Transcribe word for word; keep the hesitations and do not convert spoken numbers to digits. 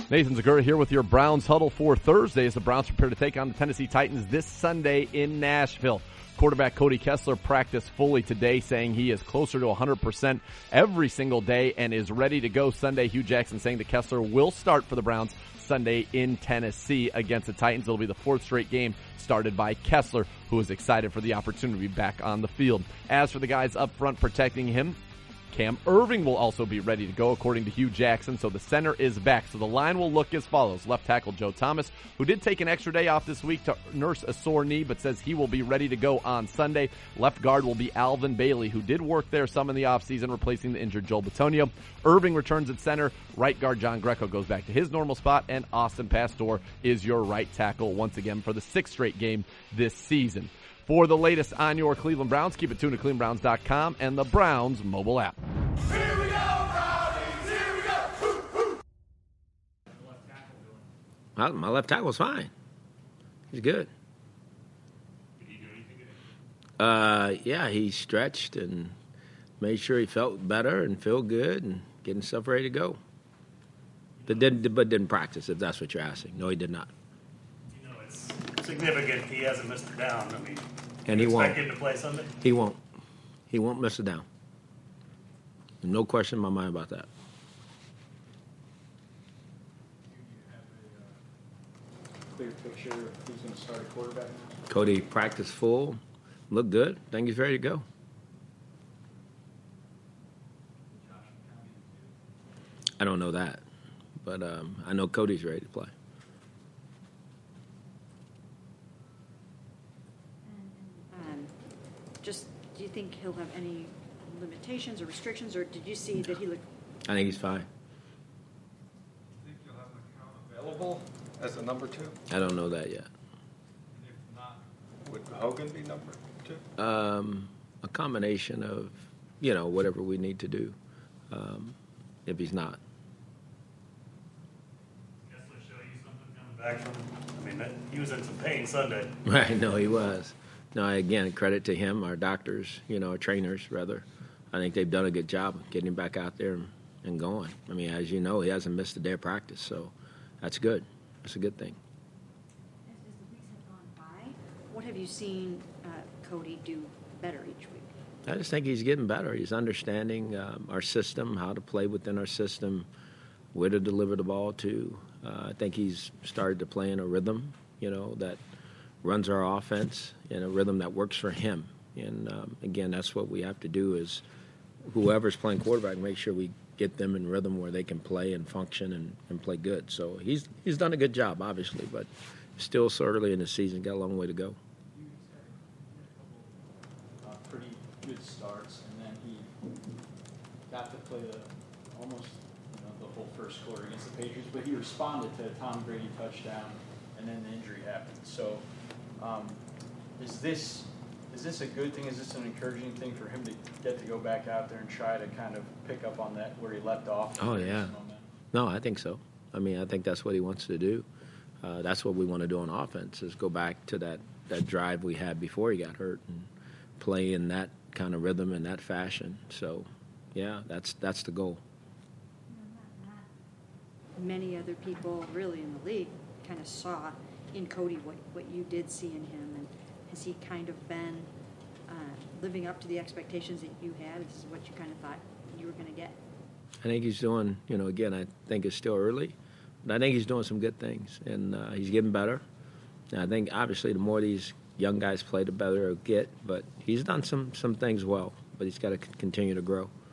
Nathan Zagura here with your Browns Huddle for Thursday as the Browns prepare to take on the Tennessee Titans this Sunday in Nashville. Quarterback Cody Kessler practiced fully today, saying he is closer to one hundred percent every single day and is ready to go Sunday. Hugh Jackson saying that Kessler will start for the Browns Sunday in Tennessee against the Titans. It'll be the fourth straight game started by Kessler, who is excited for the opportunity to be back on the field. As for the guys up front protecting him, Cam Irving will also be ready to go, according to Hugh Jackson, so the center is back. So the line will look as follows. Left tackle Joe Thomas, who did take an extra day off this week to nurse a sore knee, but says he will be ready to go on Sunday. Left guard will be Alvin Bailey, who did work there some in the offseason, replacing the injured Joel Bitonio. Irving returns at center. Right guard John Greco goes back to his normal spot, and Austin Pastor is your right tackle once again for the sixth straight game this season. For the latest on your Cleveland Browns, keep it tuned to Cleveland Browns dot com and the Browns mobile app. Here we go, Brownies! Here we go! Woo, woo. Well, my left tackle was fine. He's good. Did he do anything today? Uh, yeah, he stretched and made sure he felt better and feel good and getting stuff ready to go. But didn't, but didn't practice, if that's what you're asking. No, he did not. You know, it's significant he hasn't missed a down. I mean, And he won't. expect him to play Sunday? He won't. He won't miss a down. No question in my mind about that. Clear picture of who's going to start at quarterback now? Cody practiced full, looked good. Think he's ready to go. I don't know that, but um, I know Cody's ready to play. Um, just, do you think he'll have any limitations or restrictions, or did you see that he looked? I think he's fine. Do you think you'll have an account available as a number two? I don't know that yet. And if not, would Hogan be number two? Um, a combination of, you know, whatever we need to do. Um, if he's not. Kessler show you something coming back from him? I mean, that, he was in some pain Sunday. Right, no, he was. No, again, credit to him, our doctors, you know, our trainers, rather. I think they've done a good job of getting him back out there and, and going. I mean, as you know, he hasn't missed a day of practice, so that's good. That's a good thing. As, as the weeks have gone by, what have you seen uh, Cody do better each week? I just think he's getting better. He's understanding um, our system, how to play within our system, where to deliver the ball to. Uh, I think he's started to play in a rhythm, you know, that runs our offense in a rhythm that works for him. And, um, again, that's what we have to do is whoever's playing quarterback, make sure we get them in rhythm where they can play and function and, and play good. So he's he's done a good job, obviously, but still so early in the season, got a long way to go. Uh, pretty good starts, and then he got to play the, almost you know, the whole first quarter against the Patriots, but he responded to a Tom Brady touchdown, and then the injury happened. So um, is this is this a good thing? Is this an encouraging thing for him to get to go back out there and try to kind of pick up on that where he left off? Oh, yeah. No, I think so. I mean, I think that's what he wants to do. Uh, that's what we want to do on offense is go back to that, that drive we had before he got hurt and play in that kind of rhythm and that fashion. So, yeah, that's that's the goal. Many other people really in the league kind of saw in Cody what, what you did see in him, and has he kind of been uh, living up to the expectations that you had? This is what you kind of thought you were going to get? I think he's doing, you know, again, I think it's still early, but I think he's doing some good things, and uh, he's getting better. And I think, obviously, the more these young guys play, the better it'll get, but he's done some, some things well, but he's got to c- continue to grow.